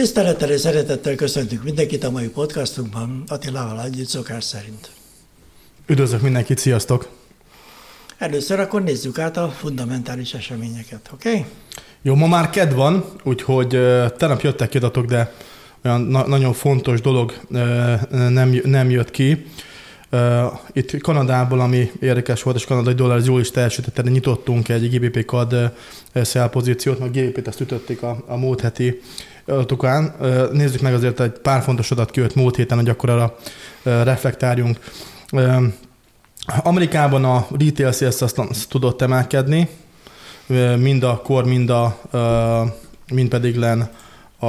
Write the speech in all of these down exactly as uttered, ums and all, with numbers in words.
Tisztelettel és szeretettel köszöntünk mindenkit a mai podcastunkban, Attilával együtt szokás szerint. Üdvözlök mindenkit, sziasztok! Először akkor nézzük át a fundamentális eseményeket, oké? Okay? Jó, ma már kedv van, úgyhogy uh, tegnap jöttek ki adatok, de olyan na- nagyon fontos dolog uh, nem, nem jött ki. Uh, itt Kanadából, ami érdekes volt, és kanadai dollár az jól is teljesített, erre nyitottunk egy gé bé pé cad uh, sell pozíciót, meg gé bé pét ezt ütötték a, a múlt heti adatokán. Uh, nézzük meg azért egy pár fontos adat kijött múlt héten, hogy akkor arra uh, reflektáljunk. Uh, Amerikában a retail sales azt tudott emelkedni, uh, mind a core, mind, a, uh, mind pedig len a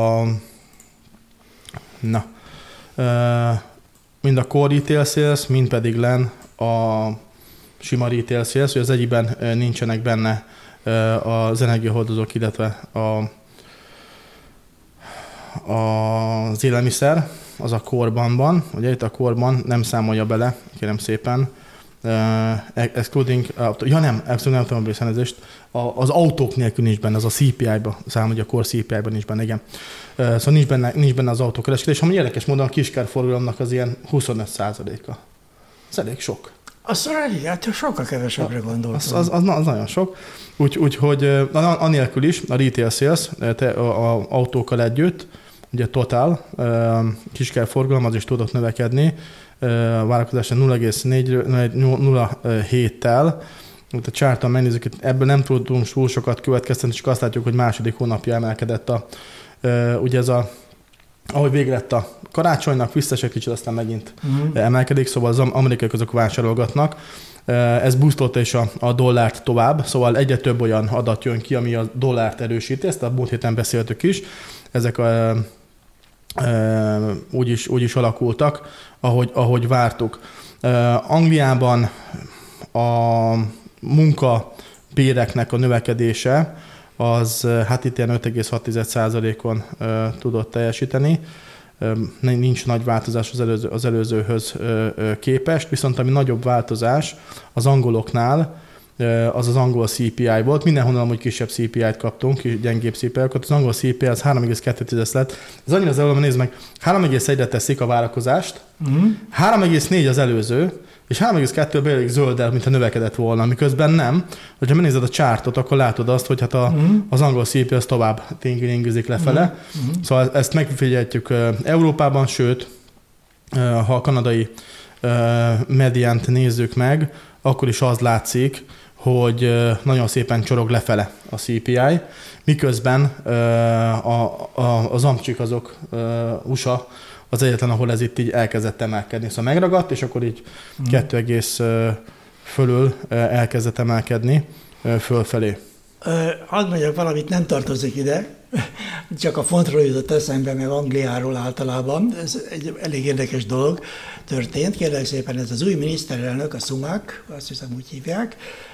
na, uh, mind a core retail sales, mind pedig len a sima retail sales, hogy az egyikben nincsenek benne az energiahordozók, illetve a, az élelmiszer, az a core-ban van. Ugye itt a core-ban nem számolja bele, kérem szépen, uh, excluding, ja nem, excluding automobilszenezést, az autók nélkül nincs benne, az a cé pé i-ba számolja, a core cé pé i-ban nincs benne, igen. Uh, szóval nincs benne, nincs benne az autókereskedés, ami érdekes módon a kiskerforgalomnak az ilyen huszonöt százaléka. Ez elég sok. Azt elég, hát sokkal kevesebbre gondoltam. Az, az, az, az nagyon sok. Úgyhogy úgy, anélkül is a retail sales, az autókkal együtt, ugye total, kiskerforgalom az is tudott növekedni, várakozása nulla egész nulla héttel. A csárton megnézzük, ebből nem tudunk túl sokat következtetni, csak azt látjuk, hogy második hónapja emelkedett a, ugye ez a, ahogy vége lett a karácsonynak, visszaesett kicsit, aztán megint uh-huh. emelkedik, szóval az amerikaiak azok vásárolgatnak. Ez boostolta is a, a dollárt tovább, szóval egyre több olyan adat jön ki, ami a dollárt erősíti, ezt a múlt héten beszéltük is. Ezek a, e, úgy, is, úgy is alakultak, ahogy, ahogy vártuk. E, Angliában a munkabéreknek a növekedése az hát itt ilyen öt egész hat százalékon e, tudott teljesíteni. E, nincs nagy változás az, előző, az előzőhöz e, képest, viszont ami nagyobb változás az angoloknál, az az angol cé pé i volt. Mindenhonnan amúgy kisebb cé pé i-t kaptunk, gyengébb cé pé i-kat. Az angol cé pé i az három egész kettő lett. Ez annyira az előbb, nézd meg, három egész egyre teszik a várakozást, mm. három egész négy az előző, és három egész kettő elég zöldel, mintha növekedett volna, miközben nem. Hogyha megnézed a csártot, akkor látod azt, hogy hát a, mm. az angol cé pé i az tovább tingilingizik lefele. Mm. Szóval ezt megfigyelhetjük Európában, sőt, ha a kanadai mediánt nézzük meg, akkor is az látszik, hogy nagyon szépen csorog lefele a cé pé i, miközben a, a, az amcsik azok u es á az egyetlen, ahol ez itt így elkezdett emelkedni. Szóval megragadt, és akkor így mm. kettő egész fölül elkezdett emelkedni fölfelé. Hadd mondjak valamit, nem tartozik ide, csak a fontról jutott eszembe, meg Angliáról általában. Ez egy elég érdekes dolog történt. Kérlek szépen, ez az új miniszterelnök, a Sunak, azt hiszem úgy hívják,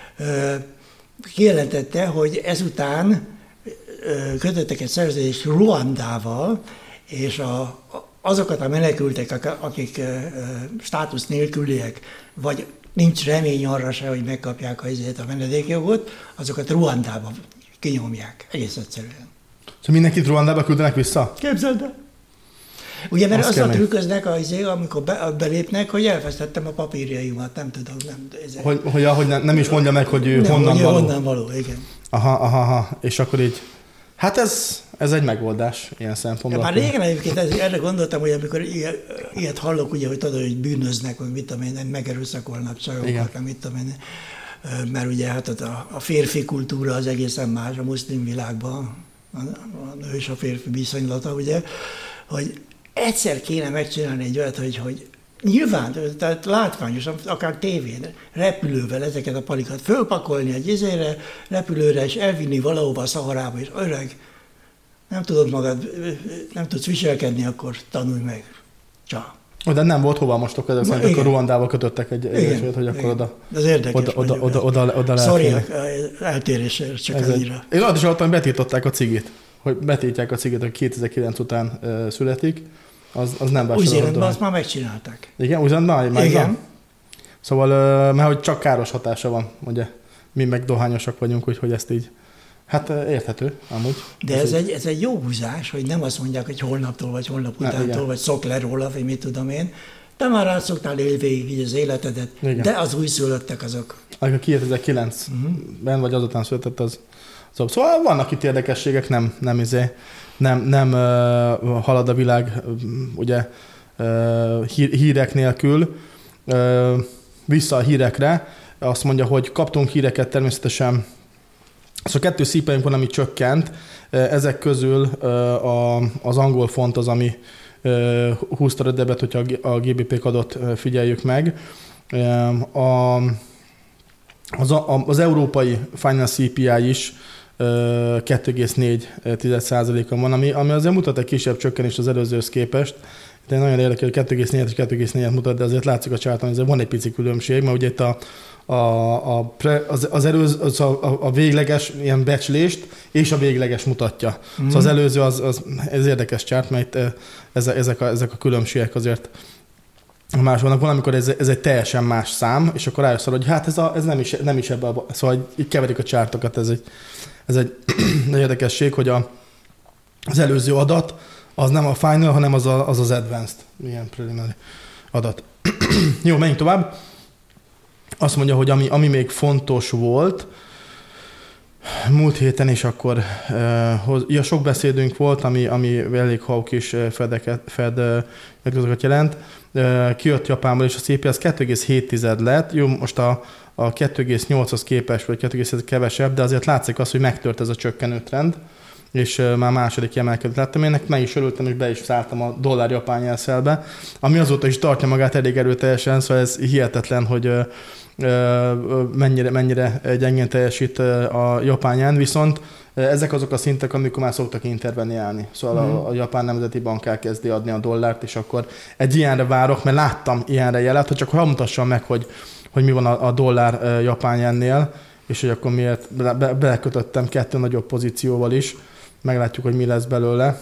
kijelentette, hogy ezután kötöttek egy szerződést Ruandával, és a, azokat a menekültek, akik státusz nélküliek, vagy nincs remény arra se, hogy megkapják a, a menedékjogot, azokat Ruandába kinyomják, egész egyszerűen. Szóval mindenkit Ruandába küldenek vissza? Képzeld el! Ugye, mert azt a trükköznek, amikor be, belépnek, hogy elvesztettem a papírjaimat, nem tudom. Nem, ez hogy hogy, hogy nem, nem is mondja meg, hogy ő nem, honnan való. honnan való, igen. Aha, aha, aha, és akkor így, hát ez, ez egy megoldás ilyen szempontból. Ja, már régen egyébként ez, erre gondoltam, hogy amikor ilyet, ilyet hallok, ugye, hogy tudod, hogy bűnöznek, vagy mit tudom én, nem megerőszakolnak csajokat, nem mit tudom én. Mert ugye hát a, a férfi kultúra az egészen más a muszlim világban, a, a nő és a férfi viszonylata, ugye, hogy egyszer kéne megcsinálni egy olyat, hogy, hogy nyilván, tehát látványosan, akár tévén, repülővel ezeket a palikat fölpakolni egy izére, repülőre, és elvinni valahova a Szaharába, és öreg, nem tudod magad, nem tudsz viselkedni, akkor tanulj meg. Csak. De nem volt hova mostok, ezek szerint akkor Ruandába kötöttek egy esélyt, hogy akkor igen. oda, ez érdekes, oda, oda, oda, oda, oda lehet. Sorry, eltérésért csak ez annyira. Én ott is hallottam, hogy betiltották a cigit, hogy betiltják a cigit, hogy kétezer-kilenc után uh, születik, az, az nem vásárolható. Új-Zélandban azt már megcsinálták. Igen, Új-Zélandban már igen. Van? Szóval, uh, mert hogy csak káros hatása van, ugye mi meg dohányosak vagyunk, úgyhogy ezt így Hát érthető, amúgy. De ez, ez, egy, ez egy jó húzás, hogy nem azt mondják, hogy holnaptól, vagy holnap utántól, vagy szok le róla, vagy mit tudom én. Te már rá szoktál élni végig így az életedet, igen. De az újszülöttek azok. Amikor kétezer-kilencben uh-huh. vagy azután született, az, az... Szóval vannak itt érdekességek, nem, nem, izé, nem, nem uh, halad a világ uh, ugye, uh, hír, hírek nélkül. Uh, vissza a hírekre, azt mondja, hogy kaptunk híreket természetesen. Szóval kettő szípeink van, ami csökkent. Ezek közül a, az angol font az, ami húzta rövidebbet, hogyha a gé bé pé kadot figyeljük meg. A, az, a, az európai Finance cé pé i is kettő egész négy százalékon van, ami, ami azért mutat egy kisebb csökkenést az előzőhöz képest. De nagyon érdekes, hogy kettő egész négy és kettő egész négy mutat, de azért látszik a csárton, hogy van egy pici különbség, mert ugye itt a, a, a pre, az, az előző, az a, a végleges ilyen becslést és a végleges mutatja. Mm. Szóval az előző, az, az, ez érdekes csárt, mert ezek, ezek, a, ezek a különbségek azért más vannak. Valamikor ez, ez egy teljesen más szám, és akkor rájössz, hogy hát ez, a, ez nem, is, nem is ebben, a, szóval így keverik a csártokat, ez egy, ez egy érdekesség, hogy a, az előző adat az nem a final, hanem az a, az, az advanced, ilyen preliminary adat. Jó, menjünk tovább. Azt mondja, hogy ami, ami még fontos volt, múlt héten is akkor, uh, ja, sok beszédünk volt, ami, ami elég hawkish fedeket, fed uh, jelent. Uh, kijött Japánból, és a cé pé az kettő egész hét lett. Jó, most a, a kettő egész nyolchoz képest, vagy kettő egész hét kevesebb, de azért látszik az, hogy megtört ez a csökkenő trend, és uh, már második emelkedőt láttam. Én meg is örültem, és be is szálltam a dollár-japán jelszelbe, ami azóta is tartja magát elég erőteljesen, szóval ez hihetetlen, hogy uh, mennyire, mennyire gyengén teljesít a japán yen, viszont ezek azok a szintek, amikor már szoktak interveniálni. Szóval mm. a, a Japán Nemzeti Bank elkezdi adni a dollárt, és akkor egy ilyenre várok, mert láttam ilyenre jelet, hogy csak ha mutassam meg, hogy, hogy mi van a, a dollár japán yennél, és hogy akkor miért be, be, belekötöttem kettő nagyobb pozícióval is, meglátjuk, hogy mi lesz belőle.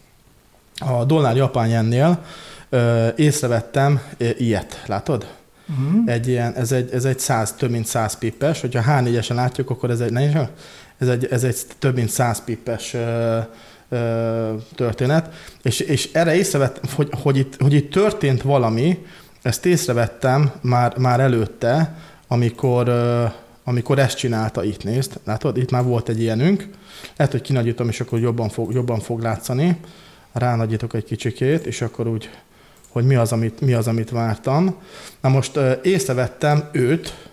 A dollár japán yennél észrevettem ilyet, látod? Uh-huh. Egy ilyen, ez egy, ez egy száz, több mint száz pippes, hogyha há négyesen látjuk, akkor ez egy, nem, ez egy, ez egy több mint száz pippes ö, ö, történet, és, és erre észrevettem, hogy, hogy, itt, hogy itt történt valami, ezt észrevettem már, már előtte, amikor, ö, amikor ezt csinálta, itt nézd, látod, itt már volt egy ilyenünk, lehet, hogy kinagyítom, és akkor jobban fog, jobban fog látszani, ránagyítok egy kicsikét, és akkor úgy, hogy mi az, amit, mi az, amit vártam. Na most uh, észrevettem őt,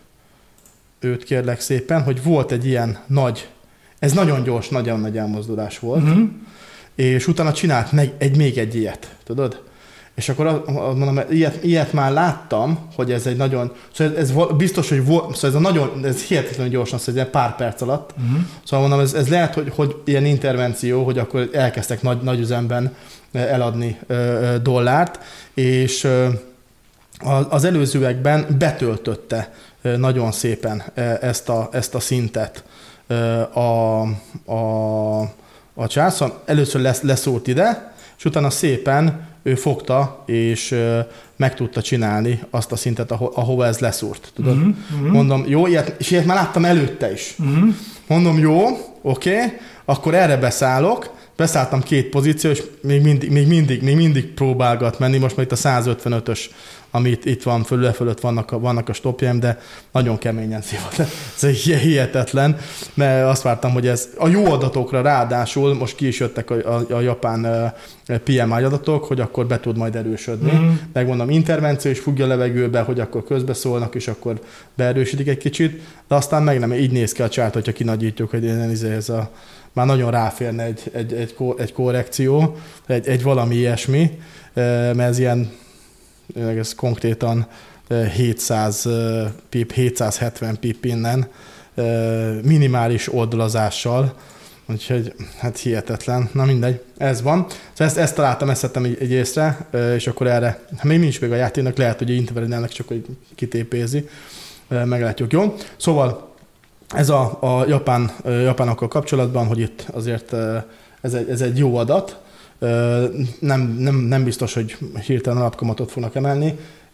őt kérlek szépen, hogy volt egy ilyen nagy, ez nagyon gyors, nagyon nagy elmozdulás volt, uh-huh. és utána csinált meg egy, még egy ilyet, tudod? És akkor azt mondom, ilyet, ilyet már láttam, hogy ez egy nagyon, szóval ez, ez biztos, hogy volt, szóval ez a nagyon, ez hihetetlenül gyorsan, szóval ez pár perc alatt. Uh-huh. Szóval mondom, ez, ez lehet, hogy, hogy ilyen intervenció, hogy akkor elkezdtek nagy, nagy üzemben eladni ö, ö, dollárt, és ö, az előzőekben betöltötte ö, nagyon szépen ö, ezt, a, ezt a szintet ö, a, a, a csász. Szóval először lesz, leszólt ide, és utána szépen ő fogta, és ö, meg tudta csinálni azt a szintet, aho, ahova ez leszúrt. Tudod? Mm-hmm. Mondom, jó, ilyet, és ilyet már láttam előtte is. Mm-hmm. Mondom, jó, oké, okay, akkor erre beszállok, beszálltam két pozíció, és még mindig, még mindig, még mindig próbálgat menni. Most már itt a száz ötvenötös, amit itt van, fölül fölött vannak a, vannak a stopjaim, de nagyon keményen szívott. Ez hihetetlen, mert azt vártam, hogy ez a jó adatokra ráadásul, most ki is jöttek a, a, a japán pé em i adatok, hogy akkor be tud majd erősödni. Mm. Megmondom, intervenció is függ a levegőbe, hogy akkor közbeszólnak, és akkor beerősítik egy kicsit, de aztán meg nem, így néz ki a csárt, hogyha kinagyítjuk, hogy ez a már nagyon ráférne egy, egy, egy, egy korrekció, egy, egy valami ilyesmi, mert ez ilyen, ez konkrétan hétszáz pip, hétszázhetven pip innen, minimális oldalazással, úgyhogy hát hihetetlen. Na mindegy, ez van. Szóval ezt, ezt találtam, ezt szedtem egy, egy észre, és akkor erre, hát még nincs még a játéknak, lehet, hogy intervenálnak, csak hogy kitépézi, meglátjuk, jó? Szóval ez a, a japán, japánokkal kapcsolatban, hogy itt azért ez egy, ez egy jó adat, nem, nem, nem biztos, hogy hirtelen alapkamatot fognak emelni.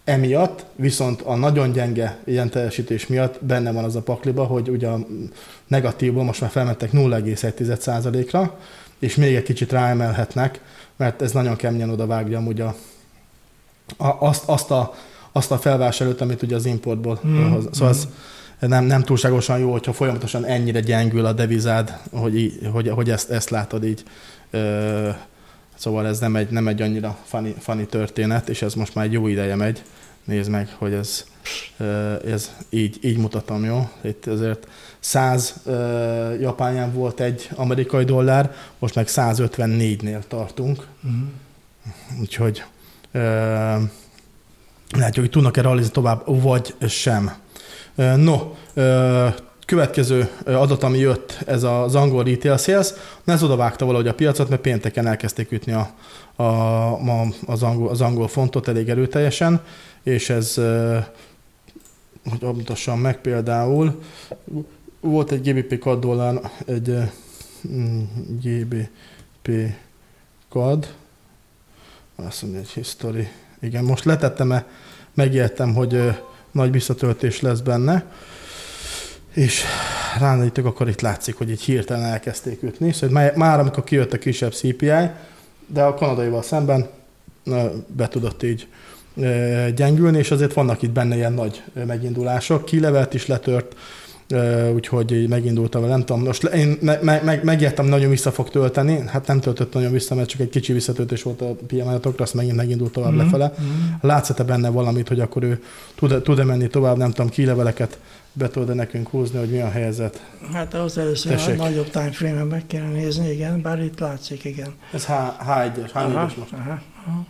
emiatt, viszont a nagyon gyenge ilyen teljesítés miatt benne van az a pakliba, hogy ugye a negatívból most már felmentek nulla egész egy százalékra, és még egy kicsit ráemelhetnek, mert ez nagyon keményen odavágja amúgy a, a, azt, azt, a, azt a felvásárlót, amit ugye az importból mm. hoz. Szóval mm. ez nem, nem túlságosan jó, hogyha folyamatosan ennyire gyengül a devizád, hogy, hogy, hogy ezt, ezt látod így. Ö, szóval ez nem egy, nem egy annyira funny, funny történet, és ez most már egy jó ideje megy. Nézd meg, hogy ez, ez így, így mutatom, jó? Itt azért száz uh, japán volt egy amerikai dollár, most meg száz ötvennégynél tartunk. Uh-huh. Úgyhogy uh, látjuk, hogy tudnak-e realizni tovább, vagy sem. Uh, no, uh, következő adat, ami jött, ez az angol retail sales, ez odavágta valahogy a piacot, mert pénteken elkezdték ütni a, a, a, az, angol, az angol fontot elég erőteljesen, és ez, hogy mutassam meg például, volt egy gé bé pé cad dollár, egy gé bé pé cad, azt mondja, egy history. Igen, most letettem, megijedtem, hogy nagy visszatöltés lesz benne, és ránéztük, akkor itt látszik, hogy így hirtelen elkezdték ütni. Szóval már, már amikor kijött a kisebb cé pé i, de a kanadaival szemben be tudott így gyengülni, és azért vannak itt benne ilyen nagy megindulások. Kilevelt is letört, úgyhogy megindultam, nem tudom. Most én me- me- megijedtem, nagyon vissza fog tölteni, hát nem töltött nagyon vissza, mert csak egy kicsi visszatöltés volt a pé em i-atokra, azt megint megindult tovább mm-hmm. lefele. Látsz-e benne valamit, hogy akkor ő tud- tud-e menni tovább, nem tudom, kileveleket be tud-e nekünk húzni, hogy mi a helyzet? Hát ahhoz először Tessék. a nagyobb time frame-en meg kell nézni, igen, bár itt látszik, igen. Ez há egyes, há négyes most. Aha, aha.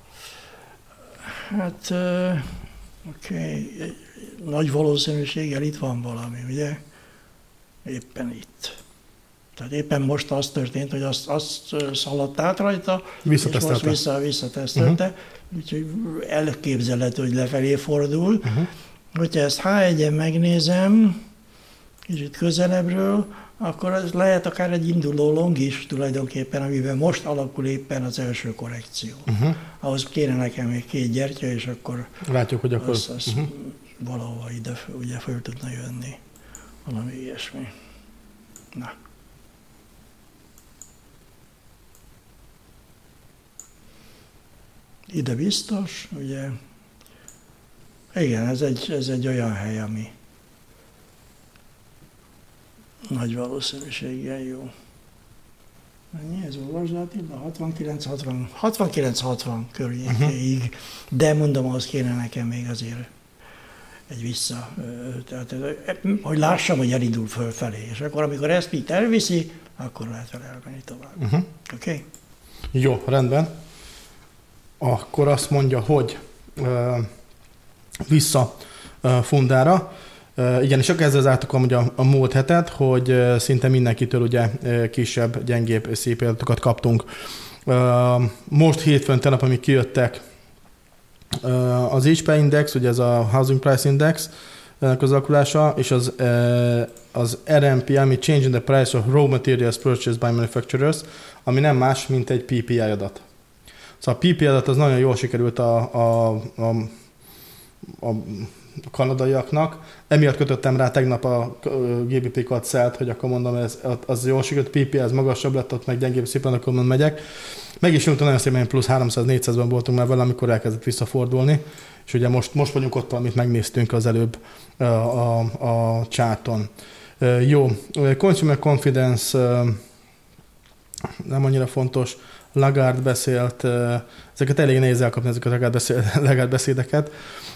Hát, uh, oké, okay. Nagy valószínűséggel itt van valami, ugye? Éppen itt. Tehát éppen most az történt, hogy azt, azt szaladt át rajta, és most vissza, visszatesztelte, uh-huh. úgyhogy elképzelhető, hogy lefelé fordul. Uh-huh. Hogyha ezt há egyen megnézem, kicsit közelebbről, akkor ez lehet akár egy induló long is tulajdonképpen, amiben most alakul éppen az első korrekció. Uh-huh. Ahhoz kéne nekem még két gyertya, és akkor látjuk, hogy akkor az, az uh-huh. valahova ide ugye föl tudna jönni. Valami ilyesmi. Na. Ide biztos, ugye. Igen, ez egy, ez egy olyan hely, ami nagy valószínűséggel jó. Mennyi ez olvasd Attila? hatvankilenc hatvan környékéig, uh-huh. de mondom, ahhoz kéne nekem még azért egy vissza, tehát, hogy lássam, hogy elindul fölfelé, és akkor amikor ezt itt elviszi, akkor lehet vele elmenni tovább. Uh-huh. Oké? Okay? Jó, rendben. Akkor azt mondja, hogy uh, vissza uh, fundára. Uh, igen, és akkor ezzel zártuk ugye a, a múlt hetet, hogy uh, szinte mindenkitől ugye uh, kisebb, gyengébb szép adatokat kaptunk. Uh, most hétfőn tegnap, amik kijöttek, uh, az há pé Index, ugye ez a Housing Price Index, ennek az alakulása, és az, uh, az er em pé, ami Change in the Price of Raw Materials Purchased by Manufacturers, ami nem más, mint egy pé pé i adat. Szóval a pé pé i adat az nagyon jól sikerült a, a, a, a kanadaiaknak. Emiatt kötöttem rá tegnap a gé bé pé cad szelt, hogy akkor mondom, ez, az jól sikerült, pé pé i az magasabb lett, ott meg gyengébb szépen, akkor megyek. Meg is nyújtott nagyon szépen, plusz háromszáz-négyszázban voltunk már vele, amikor elkezdett visszafordulni, és ugye most, most vagyunk ott, amit megnéztünk az előbb a, a, a charton. Jó, Consumer Confidence nem annyira fontos, Lagarde beszélt, ezeket elég nehéz elkapni, ezeket a Lagarde beszédeket.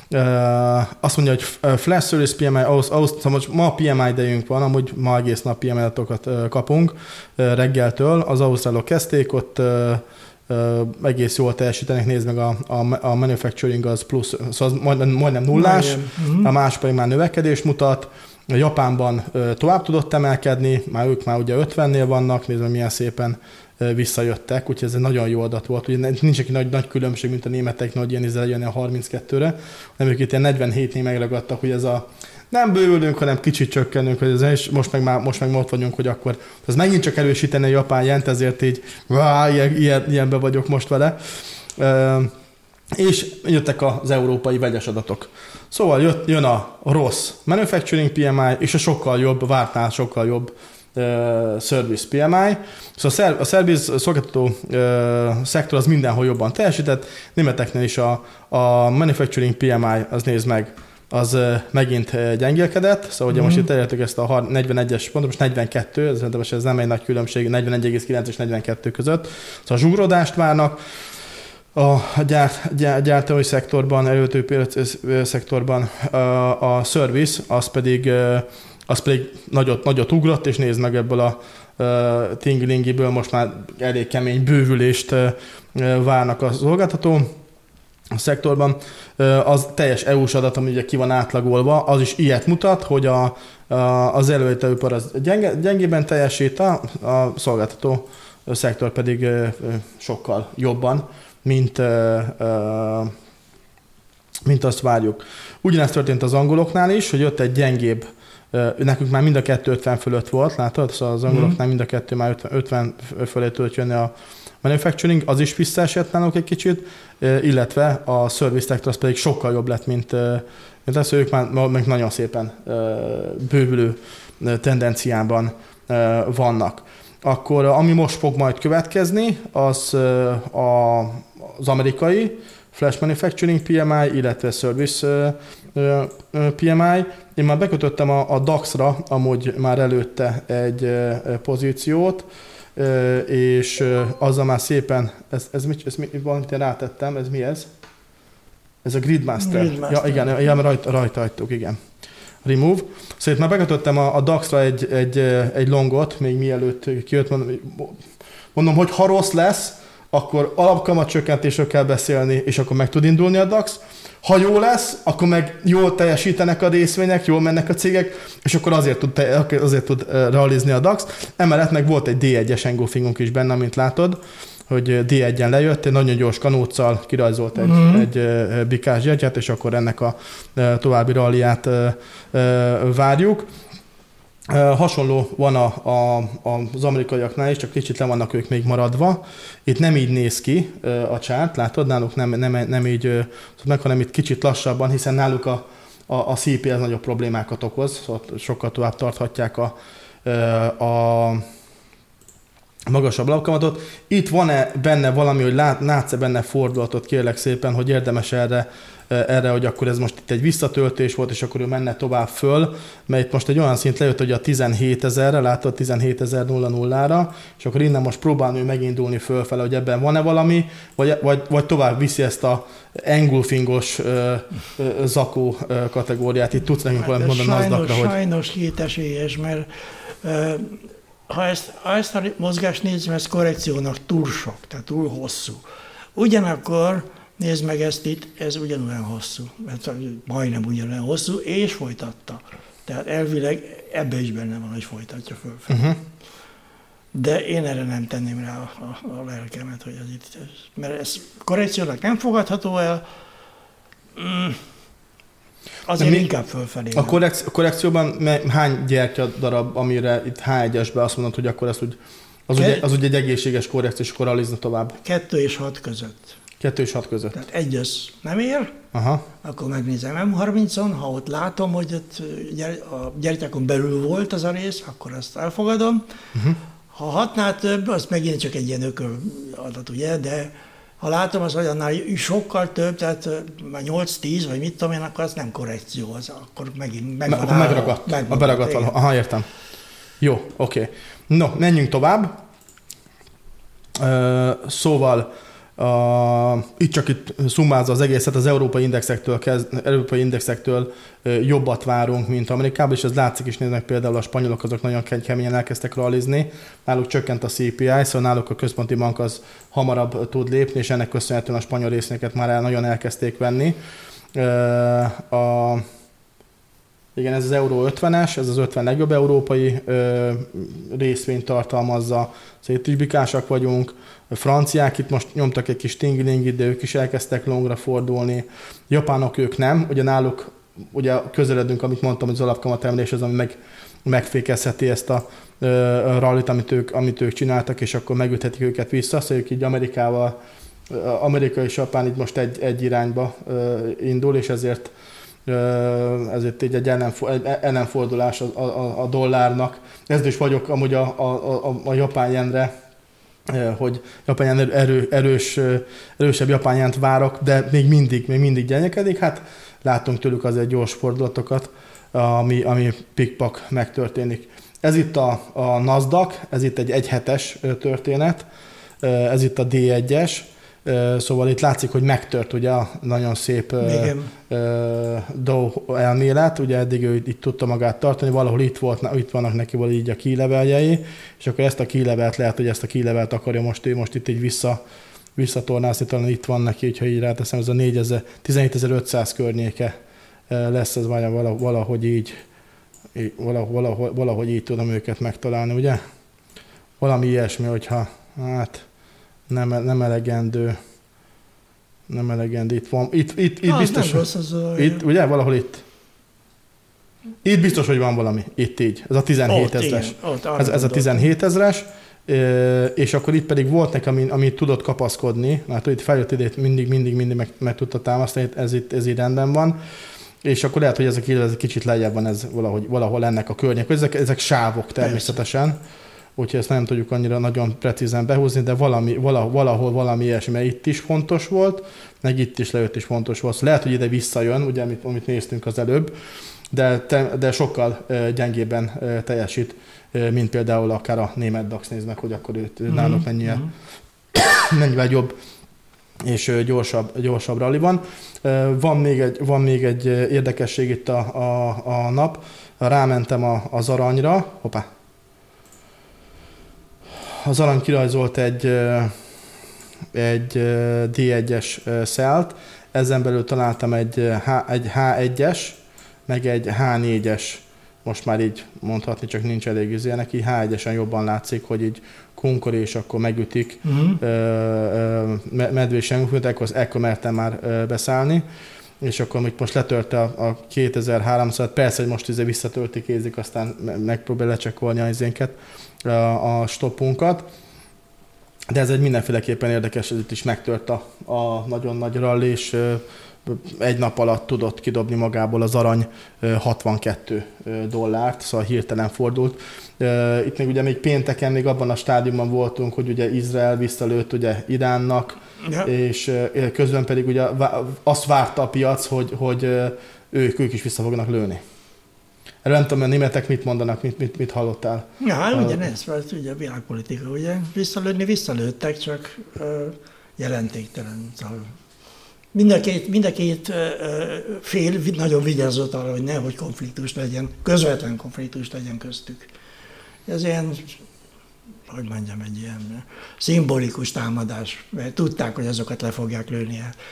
Azt mondja, hogy Flash Service pé em i, ahhoz, ahhoz, szóval ma pé em i idejünk van, amúgy ma egész nap pé em i adatokat kapunk reggeltől. Az ausztrálok kezdték, ott egész jól teljesítenek, nézd meg a, a, a manufacturing az plusz, szóval az majdnem, majdnem nullás, uh-huh. a más pedig már növekedést mutat. A Japánban tovább tudott emelkedni, már ők már ugye ötvennél vannak, nézd meg milyen szépen visszajöttek, úgyhogy ez egy nagyon jó adat volt. Ugye nincs egy nagy, nagy különbség, mint a németeknél, hogy ilyen izzel jönni a harminckettőre, hanem ők itt ilyen negyvenhétnél megragadtak, hogy ez a nem bővülünk, hanem kicsit csökkenünk, hogy ez, és most meg, már, most meg ott vagyunk, hogy akkor ez megint csak erősíteni a japán jent, ezért így vá, ilyen, ilyen, ilyenben vagyok most vele. és jöttek az európai vegyes adatok. Szóval jött, jön a rossz manufacturing pé em i, és a sokkal jobb, vártnál sokkal jobb uh, service pé em i. Szóval a service szolgáltató uh, szektor az mindenhol jobban teljesített, németeknél is a, a manufacturing pé em i, az nézd meg, az uh, megint uh, gyengélkedett, szóval ugye mm. most itt elértük ezt a negyvenegyes pontot, most negyvenkettő, ez, ez nem egy nagy különbség, negyvenegy egész kilenc és negyvenkettő között, szóval zsugrodást várnak. A gyárt, gyárt, gyártói szektorban, előtő szektorban a, a service, az pedig, az pedig nagyot, nagyot ugrott, és nézd meg ebből a tinglingiből most már elég kemény bővülést várnak a szolgáltató a szektorban. Az teljes é u-s adat, ami ugye ki van átlagolva, az is ilyet mutat, hogy a, a, az előállítóipar az gyenge, gyengében teljesít, a, a szolgáltató szektor pedig sokkal jobban, mint, uh, uh, mint azt várjuk. Ugyanezt történt az angoloknál is, hogy jött egy gyengébb, uh, nekünk már mind a kettő ötven fölött volt, látod? Szóval az angoloknál mind a kettő már ötven, ötven fölé tudott jönni a manufacturing, az is visszaesett náluk egy kicsit, uh, illetve a service sector az pedig sokkal jobb lett, mint, uh, mint az, hogy ők már, már nagyon szépen uh, bővülő uh, tendenciában uh, vannak. Akkor ami most fog majd következni, az a, az amerikai Flash Manufacturing pé em i, illetve Service pé em i. Én már bekötöttem a, a daxra, amúgy már előtte egy pozíciót, és azzal már szépen, ez, ez, mit, ez valamit én rátettem, ez mi ez? Ez a Gridmaster. Gridmaster. Ja, igen, ja, rajta, rajta hagytuk, igen. Remove. Szóval már bekötöttem a, a daxra egy, egy, egy longot, még mielőtt kijött, mondom, mondom, hogy ha rossz lesz, akkor alapkamatcsökkentésről kell beszélni, és akkor meg tud indulni a dax. Ha jó lesz, akkor meg jól teljesítenek a részvények, jól mennek a cégek, és akkor azért tud, azért tud realizni a dax. Emellett meg volt egy dé egyes engulfingunk is benne, mint látod, hogy dé egyen lejött, egy nagyon gyors kanóccal kirajzolt egy, mm. egy bikás gyertyát, és akkor ennek a további ralliát várjuk. Hasonló van a, a, az amerikaiaknál is, csak kicsit le vannak ők még maradva. Itt nem így néz ki a csárt, látod, náluk nem, nem, nem így meg, hanem itt kicsit lassabban, hiszen náluk a, a, a cé pé ez nagyobb problémákat okoz, szóval sokkal tovább tarthatják a, a magasabb alapkamatot. Itt van-e benne valami, hogy lát, látsz-e benne fordulatot, kérlek szépen, hogy érdemes erre, erre, hogy akkor ez most itt egy visszatöltés volt, és akkor ő menne tovább föl, mert itt most egy olyan szint lejött, hogy a tizenhétezerre, látod, tizenhétezer nulla nullára, és akkor innen most próbálni megindulni fölfele, hogy ebben van-e valami, vagy, vagy, vagy tovább viszi ezt a engulfingos ö, ö, zakó ö, kategóriát. Itt tudsz nekünk valamit mondani Nasdaqra, hogy... Sajnos kétesélyes, mert ö, ha ezt, ha ezt a mozgást nézzük, ez korrekciónak túl sok, tehát túl hosszú. Ugyanakkor nézd meg ezt itt, ez ugyanolyan hosszú, mert majdnem ugyanolyan hosszú, és folytatta. Tehát elvileg ebbe is benne van, hogy folytatja föl. Uh-huh. De én erre nem tenném rá a, a, a lelkemet, hogy az itt, mert ez korrekciónak nem fogadható el, mm, azért mi, inkább fölfelé. A, korrekci- a korrekcióban hány gyertya darab, amire itt há egyesben azt mondod, hogy akkor ezt úgy, az, Ke- ugye, az ugye egy egészséges korrekció, és akkor realizna tovább? Kettő és hat között. Kettő és hat között. Tehát egy az nem ér, aha. Akkor megnézem em harmincon, ha ott látom, hogy ott a gyertyákon belül volt az a rész, akkor azt elfogadom. Uh-huh. Ha hatnál több, az megint csak egy ilyen ököl adat, ugye, de ha látom, az annál sokkal több, tehát már nyolc-tíz, vagy mit tudom én, akkor az nem korrekció, az akkor megint megvan. Akkor megragadt, a beragadt valahol. Aha, értem. Jó, oké. Okay. No, menjünk tovább. Uh, szóval Uh, itt csak itt szummázza az egészet, az európai indexektől, kezd, európai indexektől uh, jobbat várunk, mint Amerikában, és ez látszik is, néznek például a spanyolok, azok nagyon keményen elkezdtek realizni, náluk csökkent a cé pé i, szóval náluk a központi bank az hamarabb tud lépni, és ennek köszönhetően a spanyol részvényeket már el, nagyon elkezdték venni. Uh, a, igen, ez az euró ötvenes, ez az ötven legjobb európai uh, részvényt tartalmazza, szóval itt is bikásak vagyunk. A franciák itt most nyomtak egy kis tingilingit, de ők is elkezdtek longra fordulni. Japánok ők nem, ugye náluk ugye közeledünk, amit mondtam, hogy az alapkamatemelés az, ami meg, megfékezheti ezt a uh, rallit, amit ők, amit ők csináltak, és akkor megüthetik őket vissza, szóval ők így Amerikával Amerika és Japán így most egy, egy irányba indul, és ezért, ezért így egy ellenfordulás a, a, a dollárnak. Ezért is vagyok amúgy a, a, a, a japán jenre, hogy japán jen erő, erős, erősebb japán jent várok, de még mindig, még mindig gyenyekedik. Hát látunk tőlük azért gyors fordulatokat, ami, ami pikpak megtörténik. Ez itt a, a NASDAQ, ez itt egy egyhetes történet, ez itt a dé egyes, szóval itt látszik, hogy megtört ugye a nagyon szép Igen. Dow elmélet, ugye eddig ő itt tudta magát tartani, valahol itt, volt, itt vannak neki valahol így a key leveljei, és akkor ezt a key levelt lehet, hogy ezt a key levelt akarja most, most itt így vissza, visszatornászni, talán itt van neki, hogyha így ráteszem, ez a tizenhétezer-ötszáz környéke lesz, ez valahogy így, valahogy, valahogy, valahogy így tudom őket megtalálni, ugye? Valami ilyesmi, hogyha hát nem, nem elegendő, nem elegendő, itt van, itt, itt, itt ah, biztos, rossz, az itt, ugye, valahol itt. Itt biztos, hogy van valami, itt így, ez a tizenhét ezres. Ez, ez a tizenhét ezres, és akkor itt pedig volt neki, ami, ami tudott kapaszkodni, mert itt feljött ide, mindig, mindig, mindig meg, meg tudta támasztani, ez itt, ez így rendben van. És akkor lehet, hogy ez a ez kicsit lejjebb van, ez valahogy, valahol ennek a környék. Ezek, ezek sávok természetesen, persze. Úgyhogy ezt nem tudjuk annyira nagyon precízen behúzni, de valami, valahol, valahol valami ilyesmi, mert itt is fontos volt, meg itt is lejött is fontos volt. Lehet, hogy ide visszajön, ugye, amit, amit néztünk az előbb, de, te, de sokkal gyengébben teljesít, mint például akár a német DAX, nézd meg, hogy akkor őt mm-hmm. náluk mennyire, mm-hmm. mennyivel jobb és gyorsabb, gyorsabb rally van. Van még egy, van még egy érdekesség itt a, a, a nap. Rámentem a, az aranyra. Hoppá. Az arany kirajzolt egy, egy dé egyes szelt. Ezen belül találtam egy, H, egy há egyes, meg egy há négyes. Most már így mondhatni, csak nincs elég izé neki. há egyesen jobban látszik, hogy így kunkor, és akkor megütik uh-huh. medvésen, akkor ekkor mertem már beszállni, és akkor még most letörte a, a kétezer-háromszáz, persze, hogy most izé visszatölti kézik, aztán megpróbál lecsekkolni a izénket, a, a stoppunkat, de ez egy mindenféleképpen érdekes, ez itt is megtört a, a nagyon nagy rally, és egy nap alatt tudott kidobni magából az arany hatvankettő dollárt, szóval hirtelen fordult. Itt még ugye még pénteken még abban a stádiumban voltunk, hogy ugye Izrael visszalőtt ugye Iránnak, ja. és közben pedig ugye azt várta a piac, hogy, hogy ők, ők is vissza fognak lőni. Erről nem tudom, a németek mit mondanak, mit, mit, mit hallottál? Ja, hát ugyanez, mert ugye a világpolitika, ugye visszalőni visszalőttek, csak uh, jelentéktelen. Mind a két, mind a két fél nagyon vigyázott arra, hogy nehogy konfliktus legyen, közvetlen konfliktus legyen köztük. Ez ilyen, hogy mondjam, egy ilyen szimbolikus támadás, mert tudták, hogy azokat le fogják lőni el.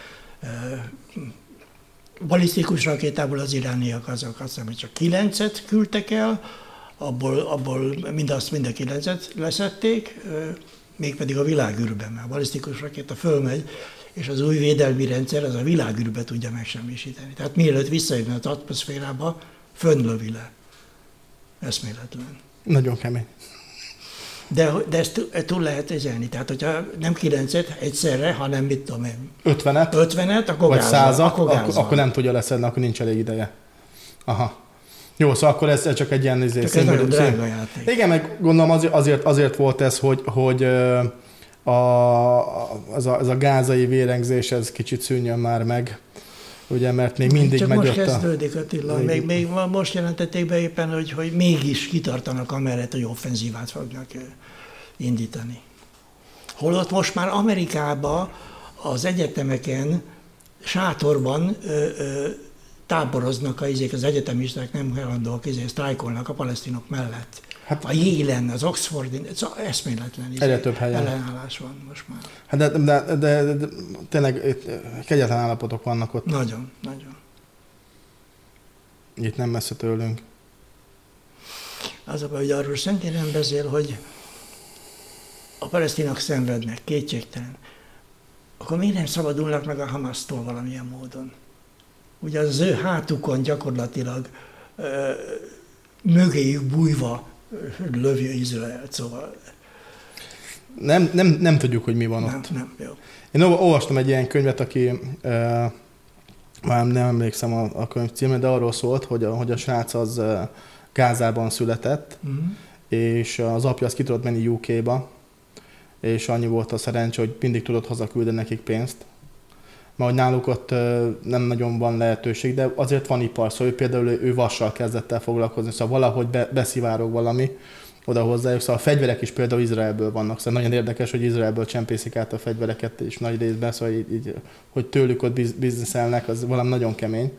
Balisztikus rakétából az irániak azok, azt hiszem, hogy csak kilencet küldtek el, abból, abból mindazt mind a kilencet leszették, mégpedig a világűrben, mert a balisztikus rakéta fölmegy, és az új védelmi rendszer az a világűrbe tudja megsemmisíteni. Tehát mielőtt visszajönne az atmoszférába, fönnlövi le. Eszméletlen. Nagyon kemény. De, de ezt túl lehet ezelni. Tehát, hogyha nem kilencet egyszerre, hanem mit tudom én. ötvenet? ötvenet, akkor vagy százat, akkor, akkor, akkor nem tudja leszedni, akkor nincs elég ideje. Aha. Jó, szóval akkor ez csak egy ilyen izé, csak ez nagyon drága játék. Igen, meg gondolom azért, azért, azért volt ez, hogy, hogy a, az, a, az a gázai vérengzés, ez kicsit szűnjön már meg, ugye, mert még mindig csak megy most ott kezdődik, Attila. Még, még, még most jelentették be éppen, hogy, hogy mégis kitartanak amellett, hogy offenzívát fognak indítani. Holott most már Amerikában az egyetemeken, sátorban ö, ö, táboroznak a, izék, az egyetemisták, nem hajlandóak, izék, sztrájkolnak a palesztinok mellett. Hát, a Yale-en, az Oxfordin, ez eszméletlen egyre több helyen ellenállás van most már. Hát de, de, de, de, de tényleg kegyetlen állapotok vannak ott. Nagyon, nagyon. Itt nem messze tőlünk. Az a baj, hogy arról senki nem beszél, hogy a palesztinok szenvednek, kétségtelen. Akkor miért nem szabadulnak meg a Hamasztól valamilyen módon? Ugye az ő hátukon gyakorlatilag ö, mögéjük bújva lövje Izraelt, szóval... Nem, nem, nem tudjuk, hogy mi van nem, ott. Nem, jó. Én olvastam egy ilyen könyvet, aki, e, már nem emlékszem a, a könyv címre, de arról szólt, hogy a, hogy a srác az e, Gázában született, uh-huh. és az apja az ki tudott menni U K-ba, és annyi volt a szerencse, hogy mindig tudott hazaküldeni nekik pénzt. Mert hogy náluk ott nem nagyon van lehetőség, de azért van ipar, szóval ő például ő vassal kezdett el foglalkozni, szóval valahogy be, beszivárog valami oda hozzájuk, szóval a fegyverek is például Izraelből vannak, szóval nagyon érdekes, hogy Izraelből csempészik át a fegyvereket is nagy részben, szóval így, így, hogy tőlük ott bizniszelnek, az valami nagyon kemény.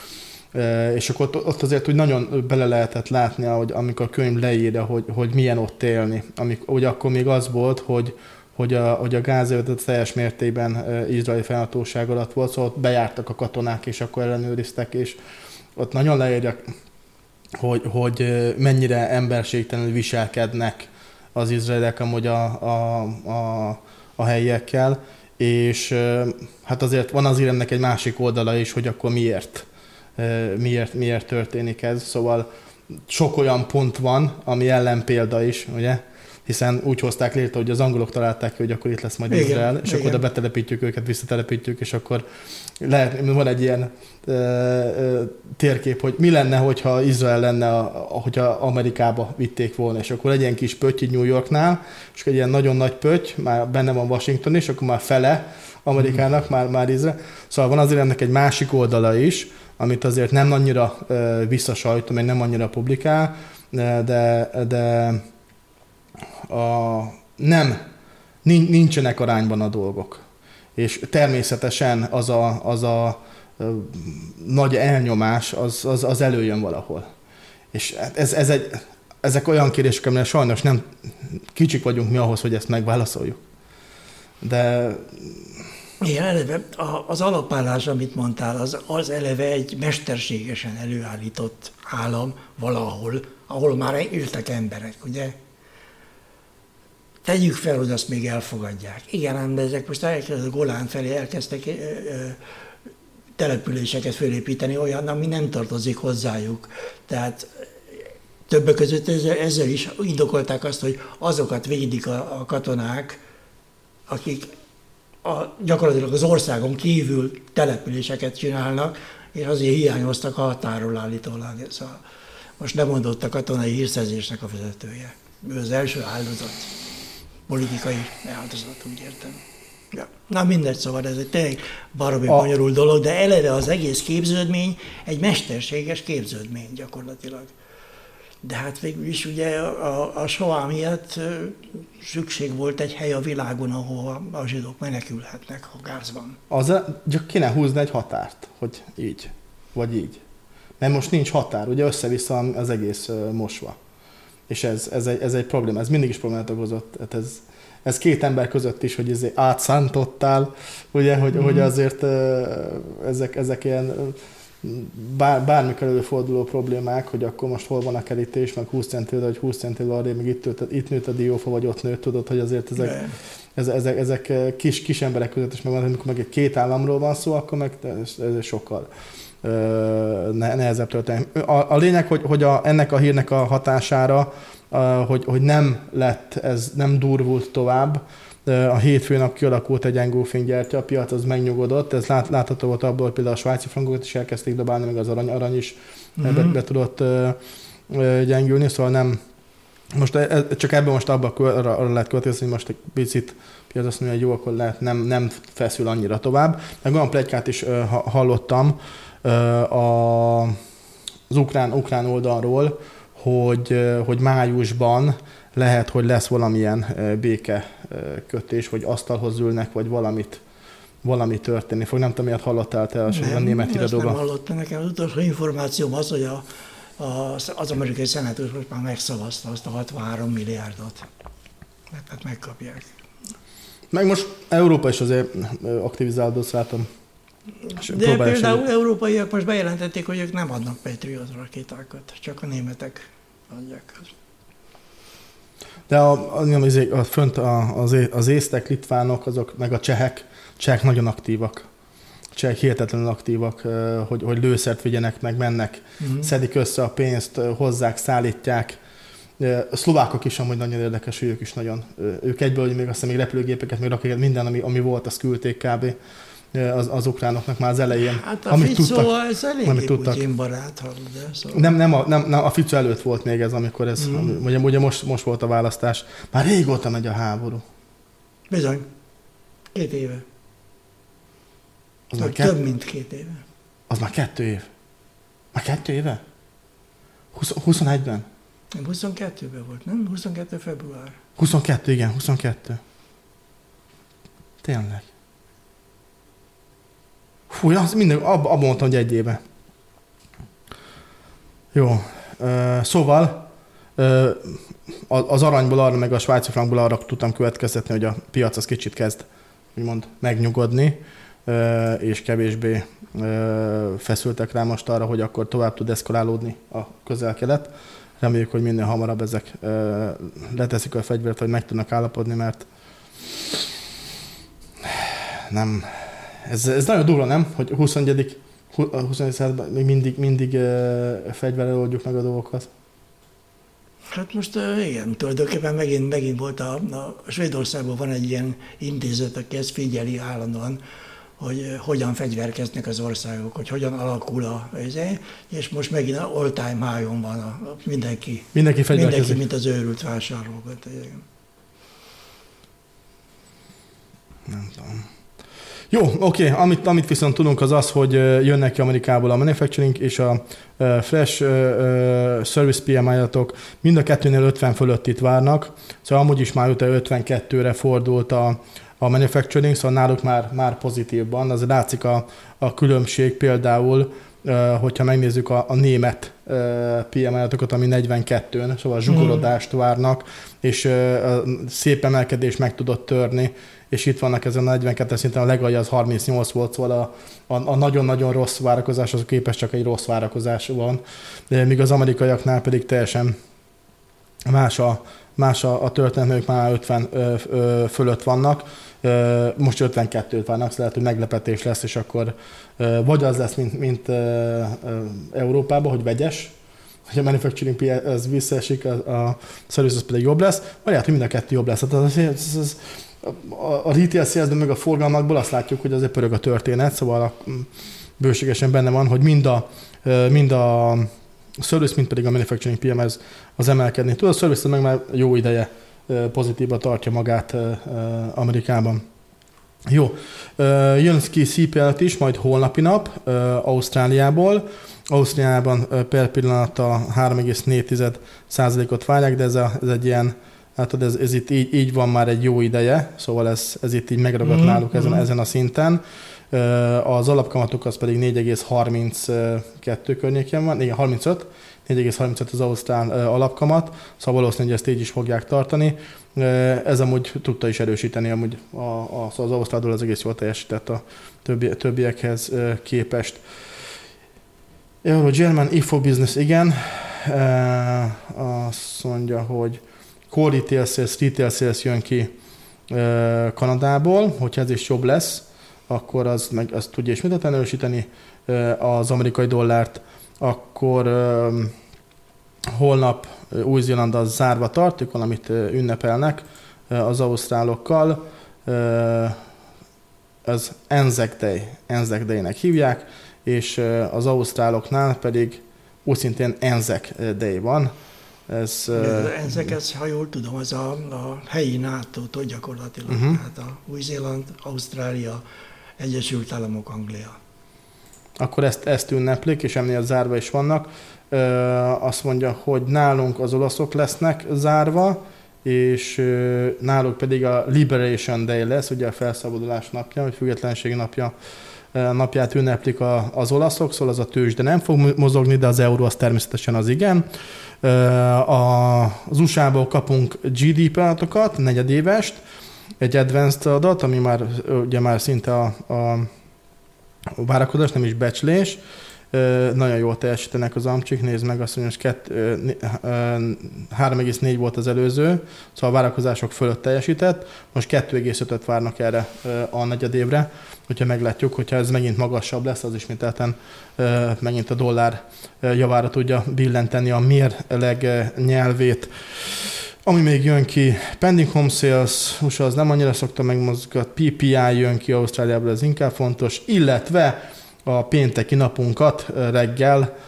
És akkor ott, ott azért úgy nagyon bele lehetett látni, hogy amikor a könyv leírja, hogy, hogy milyen ott élni. Amikor, ugye akkor még az volt, hogy hogy a, hogy a Gázaövezet teljes mértékben izraeli fennhatóság alatt volt, szóval ott bejártak a katonák, és akkor ellenőriztek, és ott nagyon leírják, hogy, hogy mennyire emberségtelenül viselkednek az izraeliek amúgy a, a, a, a helyiekkel, és hát azért van azért ennek egy másik oldala is, hogy akkor miért, miért, miért történik ez, szóval sok olyan pont van, ami ellenpélda is, ugye? Hiszen úgy hozták létre, hogy az angolok találták ki, hogy akkor itt lesz majd igen, Izrael, és igen. akkor oda betelepítjük őket, visszatelepítjük, és akkor lehet, van egy ilyen ö, ö, térkép, hogy mi lenne, hogyha Izrael lenne, a, hogyha Amerikába vitték volna, és akkor egy ilyen kis pötty New Yorknál, és egy ilyen nagyon nagy pötty, már benne van Washington, és akkor már fele Amerikának, mm. már, már Izrael. Szóval van azért ennek egy másik oldala is, amit azért nem annyira ö, visszasajtom, meg nem annyira publikál, de, de A, nem, nincsenek arányban a dolgok. És természetesen az a, az a, a nagy elnyomás, az, az, az előjön valahol. És ez, ez egy, ezek olyan kérdések, amire sajnos nem kicsik vagyunk mi ahhoz, hogy ezt megválaszoljuk. De... Igen, eleve az alapállás, amit mondtál, az, az eleve egy mesterségesen előállított állam valahol, ahol már éltek emberek, ugye? Tegyük fel, hogy azt még elfogadják. Igen, de ezek most elkezdtek a Golán felé, elkezdtek ö, ö, településeket felépíteni olyan, ami nem tartozik hozzájuk. Tehát többek között ezzel, ezzel is indokolták azt, hogy azokat védik a, a katonák, akik a, gyakorlatilag az országon kívül településeket csinálnak, és azért hiányoztak a határól állítólag. Szóval most nem mondott a katonai hírszerzésnek a vezetője. Ő az első áldozat. Politikai áldozat, úgy értem. Ja. Na mindegy, szóval ez egy tényleg baromi bonyolult dolog, de eleve az egész képződmény egy mesterséges képződmény gyakorlatilag. De hát végül is ugye a, a Shoah miatt szükség volt egy hely a világon, ahol a zsidók menekülhetnek, ha gáz van. Az, csak kéne húzni egy határt, hogy így, vagy így. Mert most nincs határ, ugye össze-vissza az egész mosva. És ez, ez, egy, ez egy probléma, ez mindig is problémát okozott. Hát ez, ez két ember között is, hogy ezért átszántottál, ugye, hogy, mm. hogy azért ezek, ezek ilyen bár, bármikor előforduló problémák, hogy akkor most hol van a kerítés, meg húsz centivel, vagy húsz centivel arra, meg itt, itt nőtt a diófa, vagy ott nőtt, tudod, hogy azért ezek, ezek, ezek, ezek kis, kis emberek között is megvan, amikor meg egy két államról van szó, akkor meg ez, ez sokkal nehezebb történet. A, a lényeg, hogy, hogy a, ennek a hírnek a hatására, a, hogy, hogy nem lett, ez nem durvult tovább. A hétfőn nap kialakult egy engulfing-gyertya, a piac az megnyugodott, ez lát, látható volt abból, hogy például a svájci frankokat is elkezdték dobálni, meg az arany, arany is mm-hmm. be, be tudott uh, gyengülni, szóval nem, most ez, csak ebben most abban arra, arra lehet következni, hogy most egy picit piac azt mondja, hogy jó, akkor lehet, nem, nem feszül annyira tovább. Meg olyan pletykát is uh, hallottam, A, az ukrán, ukrán oldalról, hogy, hogy májusban lehet, hogy lesz valamilyen békekötés, hogy asztalhoz ülnek, vagy valamit, valami történni fog. Nem tudom, miért hallottál te a német híradóban? Nem hallottam. Nekem az utolsó információm az, hogy a, a, az amerikai szenátus most már megszavazta azt a hatvanhárom milliárdot. Tehát megkapják. Meg most Európa is azért aktivizálódott, látom. De például egy... európaiak most bejelentették, hogy ők nem adnak Patriot rakétákat, csak a németek adják. De a, az, a, fönt a, az, az észtek, litvánok, azok, meg a csehek, csehek nagyon aktívak. Csehek hihetetlenül aktívak, hogy, hogy lőszert vigyenek, meg mennek, uh-huh. szedik össze a pénzt, hozzák, szállítják, A szlovákok is amúgy nagyon érdekes, hogy ők is nagyon, ők egyből, hogy még azt még repülőgépeket, még rakétát, minden, ami, ami volt, azt küldték kb. Az, az ukránoknak már az elején. Hát a Fico ez eléggé Putyin barát, de szóval. Nem, nem, a, nem, nem, a Fico előtt volt még ez, amikor ez, mm. ugye, ugye most, most volt a választás. Már régóta megy a háború. Bizony. Két éve. Az már több, kett... mint két éve. Az már kettő év. Már kettő éve? huszonegyben? Nem, huszonkettőben volt, nem? huszonkettő február. huszonkettő, igen, huszonkettő. Tényleg. Fú, az minden, abban abba mondtam, hogy egy éve. Jó. Uh, szóval uh, az aranyból arra, meg a svájci frankból arra tudtam következtetni, hogy a piac az kicsit kezd, úgymond, megnyugodni, uh, és kevésbé uh, feszültek rá most arra, hogy akkor tovább tud eszkalálódni a közel-kelet. Reméljük, hogy minél hamarabb ezek uh, leteszik a fegyvert, hogy meg tudnak állapodni, mert nem... Ez, ez nagyon durva, nem? Hogy a huszonegyedik században még mindig, mindig uh, fegyverrel oldjuk meg a dolgokat. Hát most uh, igen, tulajdonképpen megint, megint volt a, a Svédországban van egy ilyen intézet, aki ezt figyeli állandóan, hogy uh, hogyan fegyverkeznek az országok, hogy hogyan alakul a helyzet, és most megint all-time high-on van a, a mindenki. Mindenki fegyverkezik. Mindenki, mint az őrült vásárlókat. Nem tudom. Jó, oké, okay. amit, amit viszont tudunk az az, hogy jönnek ki Amerikából a manufacturing és a uh, fresh uh, uh, service pé em i-atok, mind a kettőnél ötven fölött itt várnak, szóval amúgy is már ötvenkettőre fordult a, a manufacturing, szóval náluk már, már pozitívban, az látszik a, a különbség például, uh, hogyha megnézzük a, a német uh, pé em i-atokat, ami negyvenkettőn, szóval zsugorodást várnak, és uh, szép emelkedés meg tudott törni, és itt vannak ezen a negyvenkettő szinten, a legalja az harmincnyolc volt, szóval a, a, a nagyon-nagyon rossz várakozás, az képest csak egy rossz várakozás van, de míg az amerikaiaknál pedig teljesen más a, más a, a történet, ők már ötven ö, ö, fölött vannak, ö, most ötvenkettőt várnak, szóval lehet, hogy meglepetés lesz, és akkor ö, vagy az lesz, mint, mint ö, ö, Európában, hogy vegyes, hogy a manufacturing az visszaesik, a, a services pedig jobb lesz, vagy lehet, hogy mind a kettő jobb lesz. Tehát az, az, az, a retail salesben meg a forgalmakból azt látjuk, hogy azért pörög a történet, szóval a, bőségesen benne van, hogy mind a, mind a service, mind pedig a manufacturing pé em az, az emelkedni tud. A service meg már jó ideje pozitívba tartja magát Amerikában. Jó, jön ki cé pé el is, majd holnapi nap Ausztráliából. Ausztráliában per pillanat a három egész négy százalékot várják, de ez, a, ez egy ilyen, hát ez, ez itt így, így van már egy jó ideje, szóval ez, ez itt így megragadt mm-hmm. náluk ezen, ezen a szinten. Az alapkamatok az pedig négy egész harminckettő környékén van, igen, harmincöt, négy egész harmincöt az ausztrál alapkamat, szóval valószínűleg ezt így is fogják tartani. Ez amúgy tudta is erősíteni, amúgy a, a, az ausztrál az egész jól teljesített a többi, többiekhez képest. Euro German Info Business, igen, azt mondja, hogy core retail sales, retail sales jön ki Kanadából, hogyha ez is jobb lesz, akkor az, meg, az tudja ismételten erősíteni az amerikai dollárt, akkor holnap Új-Zéland az zárva tart, ők valamit ünnepelnek az ausztrálokkal, az Anzac Day, Anzac Day-nek hívják, és az ausztráloknál pedig úgy szintén Anzac Day van. Ez, Anzac, ez, ha jól tudom, az a, a helyi nátótól gyakorlatilag, uh-huh. hát a Új-Zéland, Ausztrália, Egyesült Államok, Anglia. Akkor ezt, ezt ünneplik, és ennél zárva is vannak. Ö, azt mondja, hogy nálunk az olaszok lesznek zárva, és ö, náluk pedig a Liberation Day lesz, ugye a felszabadulás napja, vagy függetlenség napja, napját ünneplik a, az olaszok, szóval az a tőzsde nem fog mozogni, de az euró az természetesen az igen. A, az u es á-ból kapunk gé dé pé adatokat, negyedévest, egy advanced adat, ami már, ugye már szinte a, a várakozás, nem is becslés. nagyon jól teljesítenek az amcsik, nézd meg, azt mondja, hogy három egész négy volt az előző, szóval a várakozások fölött teljesített, most kettő egész ötöt várnak erre a negyedévre, hogyha meglátjuk, hogyha ez megint magasabb lesz, az ismételten megint a dollár javára tudja billenteni a mérleg nyelvét. Ami még jön ki, pending home sales, u es á az nem annyira szokta megmozgat, pé pé i jön ki Ausztráliából, ez inkább fontos, illetve a pénteki napunkat reggel,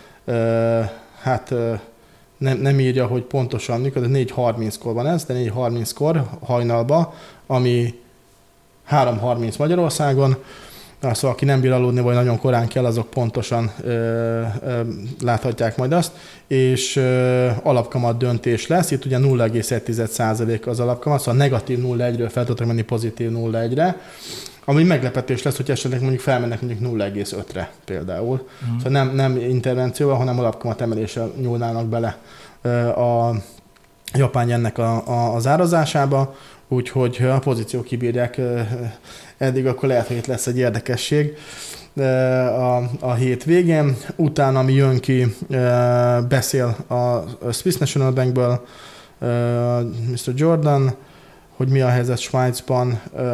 hát nem, nem írja, hogy pontosan mikor, de négy harminckor van ez, de négy harminckor hajnalba, ami három harminc Magyarországon. Szóval aki nem bír aludni, vagy nagyon korán kell, azok pontosan ö, ö, láthatják majd azt. És ö, alapkamat döntés lesz. Itt ugye nulla egész egy százalék az alapkamat, szóval negatív nulla egész egyről fel tudtak menni pozitív nulla egész egyre. Ami meglepetés lesz, hogy esetleg mondjuk felmennek mondjuk nulla egész ötre például. Mm. Szóval nem, nem intervencióval, hanem alapkamat emeléssel nyúlnának bele ö, a japán yennek a, a, az árazásába. Úgyhogy a pozíciók kibírják eddig, akkor lehet, hogy itt lesz egy érdekesség a, a hét végén. Utána, ami jön ki, beszél a Swiss National Bankből miszter Jordan, hogy mi a helyzet Svájcban.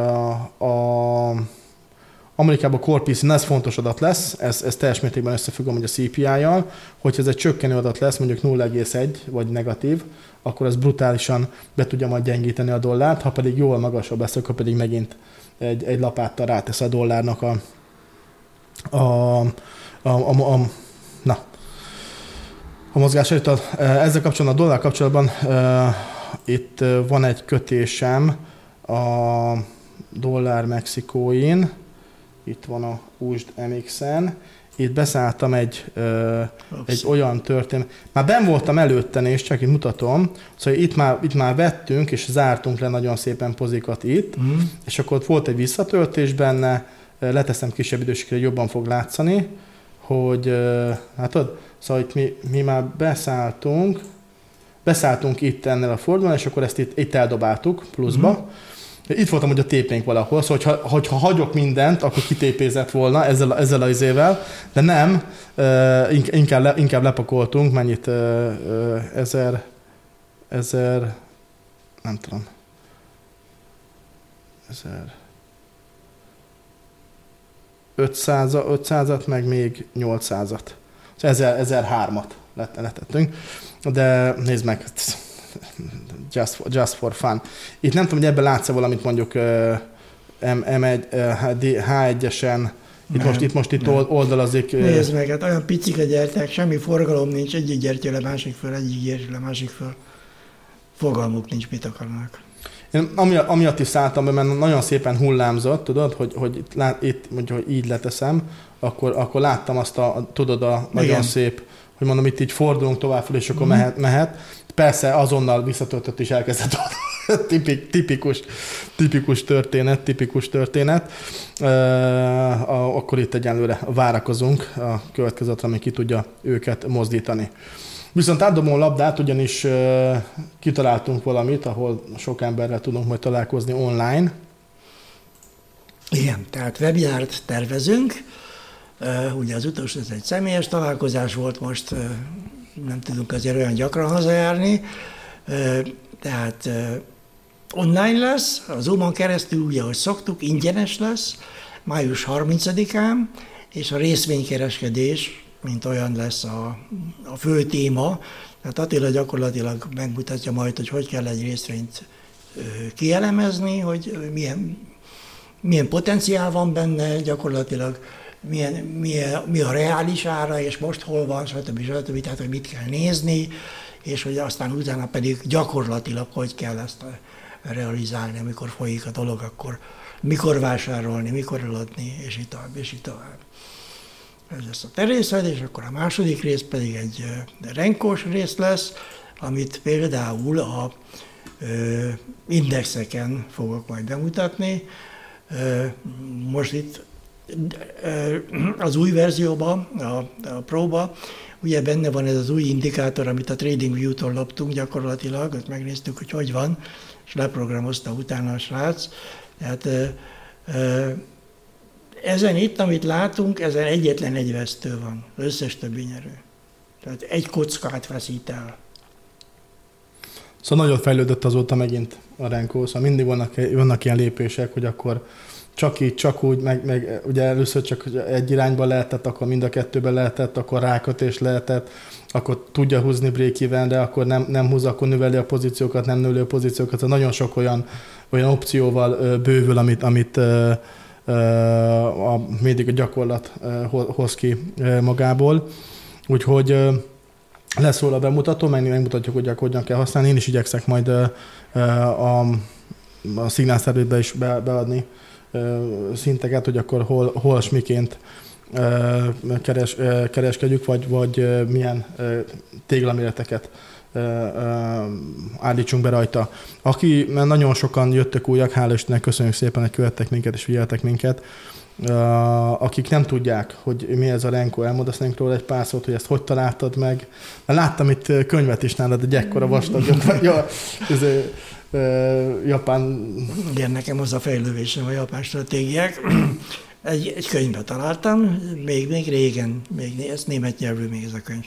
A Amerikában a core pé cé, ez fontos adat lesz, ez, ez teljes mértékben összefügg amúgy a cé pé i-jal, hogyha ez egy csökkenő adat lesz, mondjuk nulla egész egy vagy negatív, akkor ez brutálisan be tudja majd gyengíteni a dollárt, ha pedig jól magasabb lesz, akkor pedig megint egy, egy lapáttal rátesz a dollárnak a, a, a, a, a, na, a mozgásait. Ezzel kapcsolatban, a dollár kapcsolatban uh, itt van egy kötésem a dollár Mexikóin, itt van a u es dé em iksz-en, itt beszálltam egy, ö, egy olyan történet. Már benn voltam előtten, és csak itt mutatom, szóval itt már, itt már vettünk, és zártunk le nagyon szépen pozikat itt, mm. és akkor ott volt egy visszatöltés benne, leteszem kisebb időségre, jobban fog látszani, hogy hát tudod, szóval itt mi, mi már beszálltunk, beszálltunk itt ennél a fordulón, és akkor ezt itt, itt eldobáltuk pluszba. Mm. Itt voltam, hogy a tépénk valahol, szóval hogyha, hogyha hagyok mindent, akkor kitépézett volna ezzel, ezzel az izével, de nem, inkább, le, inkább lepakoltunk, mennyit, ezer, ezer, nem tudom, ezer, ötszázat, meg még nyolcszázat, szóval ezer, ezerhármat letettünk, de nézd meg, Just for, just for fun. Itt nem tudom, hogy ebben látsz-e valamit mondjuk uh, em egy, uh, há egyesen, itt nem, most itt, most itt oldalazik. Uh, Nézd meg, hát olyan picik a gyertyák, semmi forgalom nincs, egyik gyertya le másik föl, egyik gyertya le másik föl. Fogalmuk nincs, mit akarnak. Én amiatt, amiatt is szálltam be, mert nagyon szépen hullámzott, tudod, hogy, hogy itt, lát, itt mondjuk, hogy így leteszem, akkor, akkor láttam azt a, tudod, a nagyon igen. szép, hogy mondom, itt így fordulunk tovább fel, és akkor mm. mehet, mehet. Persze azonnal visszatöltött is elkezdett Tipik, tipikus, tipikus történet, tipikus történet. Uh, akkor itt egyenlőre várakozunk a következőtre, ami ki tudja őket mozdítani. Viszont átdobom a labdát, ugyanis uh, kitaláltunk valamit, ahol sok emberrel tudunk majd találkozni online. Igen, tehát webinárt tervezünk. Uh, ugye az utolsó ez egy személyes találkozás volt, most uh, nem tudunk azért olyan gyakran hazajárni. Uh, tehát uh, online lesz, a Zoomon keresztül, ugye, ahogy szoktuk, ingyenes lesz, május harmincadikán, és a részvénykereskedés, mint olyan lesz a, a fő téma. Tehát Attila gyakorlatilag megmutatja majd, hogy hogy kell egy részvényt kielemezni, hogy milyen, milyen potenciál van benne, gyakorlatilag milyen, milyen, mi a reális ára, és most hol van, stb. stb. Tehát, hogy mit kell nézni, és hogy aztán utána pedig gyakorlatilag hogy kell ezt realizálni, amikor folyik a dolog, akkor mikor vásárolni, mikor eladni, és így tovább, és így tovább. Ez lesz a te részed, és akkor a második rész pedig egy renkós rész lesz, amit például a ö, indexeken fogok majd bemutatni. Ö, most itt ö, az új verzióban, a, a Pro-ba, ugye benne van ez az új indikátor, amit a TradingView-tól loptunk gyakorlatilag, ott megnéztük, hogy hogy van, és leprogramozta utána a srác. Tehát ö, ö, Ezen itt, amit látunk, ezen egyetlen egy vesztő van, az összes többi nyerő. Tehát egy kockát veszít el. Szóval nagyon fejlődött azóta megint a Renko, szóval mindig vannak, vannak ilyen lépések, hogy akkor csak így, csak úgy, meg, meg ugye először csak egy irányba lehetett, akkor mind a kettőben lehetett, akkor rákötés lehetett, akkor tudja húzni break-evenre, akkor nem, nem húz, akkor növeli a pozíciókat, nem növeli a pozíciókat. Szóval nagyon sok olyan, olyan opcióval bővül, amit, amit a, mindig a gyakorlat hoz ki magából. Úgyhogy lesz róla bemutató, meg megmutatjuk, hogy hogyan kell használni. Én is igyekszek majd a, a szignálszervőbe is be, beadni szinteket, hogy akkor hol, hol s miként keres, kereskedjük, vagy, vagy milyen téglaméreteket állítsunk be rajta. Aki, mert nagyon sokan jöttek újak, hála Istennek, köszönjük szépen, hogy követtek minket és figyeltek minket. Akik nem tudják, hogy mi ez a Renko, elmondasz róla egy pár szót, hogy ezt hogy találtad meg. Láttam itt könyvet is nálad, egy ekkora vastag, ja, ez, japán... Igen, nekem az a fejlődésem a japán stratégiák. Egy, egy könyvet találtam, még, még régen, még ez német nyelvű még ez a könyv.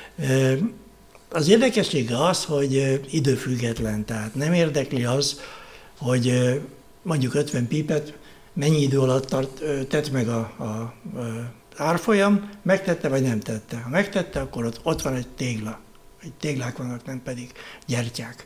Az érdekessége az, hogy időfüggetlen, tehát nem érdekli az, hogy mondjuk ötven pipet mennyi idő alatt tart, tett meg a, a, a árfolyam, megtette vagy nem tette. Ha megtette, akkor ott, ott van egy tégla. Egy téglák vannak, nem pedig gyertyák.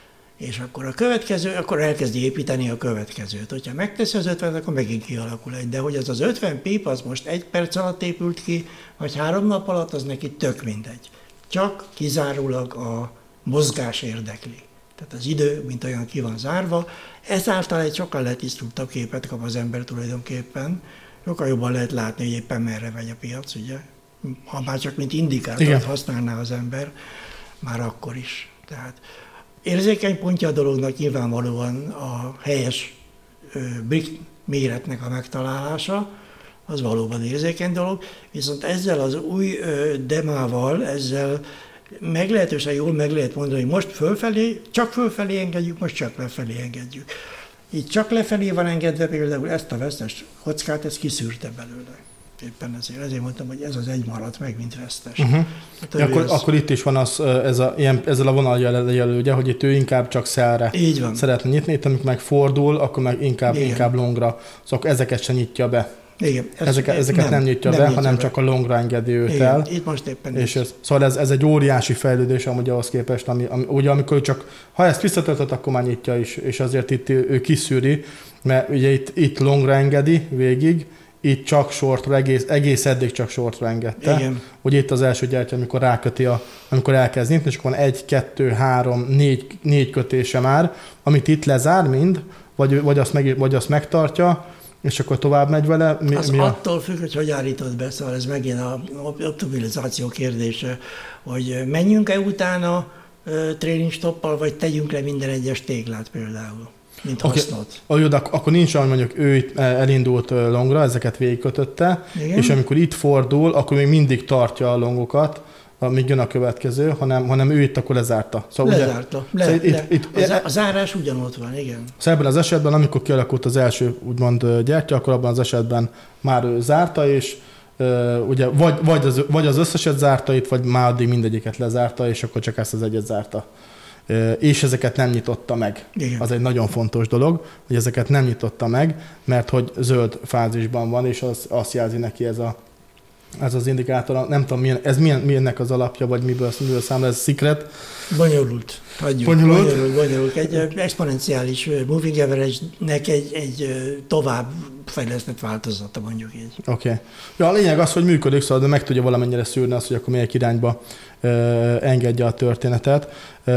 És akkor a következő, akkor elkezdi építeni a következőt. Hogyha megteszi az ötvenet, akkor megint kialakul egy. De hogy az az ötven pip, az most egy perc alatt épült ki, vagy három nap alatt, az neki tök mindegy. Csak kizárólag a mozgás érdekli. Tehát az idő, mint olyan ki van zárva, ezáltal egy sokkal letisztultabb képet kap az ember tulajdonképpen. Sokkal jobban lehet látni, hogy éppen merre megy a piac, ugye? Ha már csak mint indikátort Igen. használná az ember, már akkor is. Tehát érzékeny pontja a dolognak nyilvánvalóan a helyes brick méretnek a megtalálása, az valóban érzékeny dolog, viszont ezzel az új demával, ezzel meglehetősen jól meg lehet mondani, hogy most fölfelé, csak fölfelé engedjük, most csak lefelé engedjük. Így csak lefelé van engedve például ezt a vesztes kockát, ezt kiszűrte belőle. Éppen ezért, ezért mondtam, hogy ez az egy maradt meg, mint vesztes. Uh-huh. Hát, akkor, az... akkor itt is van az, ez a, ilyen, ezzel a vonaljelölő, ugye, hogy itt ő inkább csak szelre szeretne nyitni, itt amikor megfordul, akkor meg inkább, inkább longra. Szóval ezeket se nyitja be. Igen, ez, ezeket ezeket nem, nem nyitja nem be, nyitja hanem be. Csak a longra engedi őt Igen, el. Itt most éppen és ez, Szóval ez, ez egy óriási fejlődés amúgy ahhoz képest, ami, ami, ugye amikor csak, ha ezt visszatöltött, akkor már nyitja is, és azért itt ő kiszűri, mert ugye itt, itt longra engedi végig, itt csak shortra, egész, egész eddig csak shortra engedte. Igen. Ugye itt az első gyertya, amikor ráköti, a, amikor elkezd nyitni, és akkor van egy, kettő, három, négy, négy kötése már, amit itt lezár mind, vagy, vagy, azt, meg, vagy azt megtartja, és akkor tovább megy vele. Mi, az mi a... attól függ, hogy hogy állítod be, szóval ez megint a optimalizáció kérdése, hogy menjünk-e utána trailing stoppal, vagy tegyünk le minden egyes téglát például, mint hasznot. Okay. Jó, de akkor nincs olyan, mondjuk ő elindult longra, ezeket végigkötötte, Igen. és amikor itt fordul, akkor még mindig tartja a longokat, amíg jön a következő, hanem, hanem ő itt akkor lezárta. Szóval lezárta. Ugye, le, szóval le. Itt, itt, a zárás ugyanott van, igen. Szóval ebben az esetben, amikor kialakult az első úgymond gyertya, akkor abban az esetben már ő zárta, és uh, ugye vagy, vagy, az, vagy az összeset zárta itt, vagy már addig mindegyiket lezárta, és akkor csak ezt az egyet zárta. Uh, és ezeket nem nyitotta meg. Igen. Az egy nagyon fontos dolog, hogy ezeket nem nyitotta meg, mert hogy zöld fázisban van, és az, azt jelzi neki ez a ez az indikátor, nem tudom, milyen, ez milyen, milyennek az alapja, vagy miből, miből számol, ez secret. Bonyolult. Hagyjuk. Bonyolult? Bonyolult, bonyolult. Egy exponenciális moving average-nek egy, egy tovább fejlesztett változata, mondjuk így. Oké. Okay. Ja, a lényeg az, hogy működik, szóval de meg tudja valamennyire szűrni azt, hogy akkor melyik irányba ö, engedje a történetet.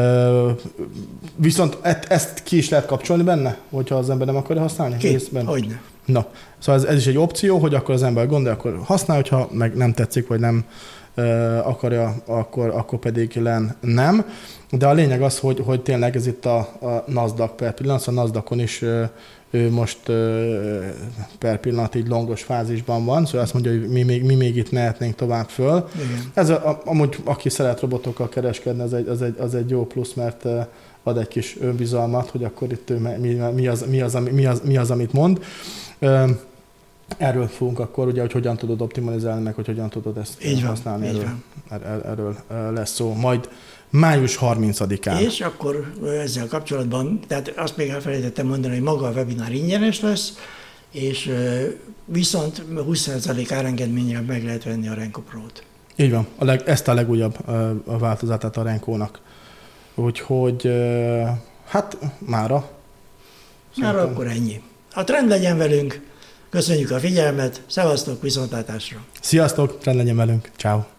Ö, viszont et, ezt ki is lehet kapcsolni benne, hogyha az ember nem akarja használni? Ki? Hogyne. Na, szóval ez, ez is egy opció, hogy akkor az ember gondolja, akkor használ, hogyha meg nem tetszik, vagy nem uh, akarja, akkor, akkor pedig len nem. De a lényeg az, hogy, hogy tényleg ez itt a, a Nasdaq per pillanat, a Nasdaqon is uh, ő most uh, per pillanat így longos fázisban van, szóval azt mondja, hogy mi még, mi még itt mehetnénk tovább föl. Igen. Ez a, a, amúgy, aki szeret robotokkal kereskedni, az egy, az egy, az egy jó plusz, mert uh, ad egy kis önbizalmat, hogy akkor itt mi, mi, az, mi, az, mi, az, mi az, amit mond. erről fogunk akkor, ugye, hogy hogyan tudod optimalizálni, meg hogy hogyan tudod ezt így van, használni. Így erről, van. Er, erről lesz szó. Majd május harmincadikán. És akkor ezzel kapcsolatban, tehát azt még elfelejtettem mondani, hogy maga a webinár ingyenes lesz, és viszont húsz százalék árengedménnyel meg lehet venni a Renko Pro-t. Így van, a leg, ezt a legújabb a változatát a Renkónak. Úgyhogy hát mára. Mára akkor ennyi. A trend legyen velünk, köszönjük a figyelmet, szevasztok, viszontlátásra! Sziasztok, trend legyen velünk, ciao.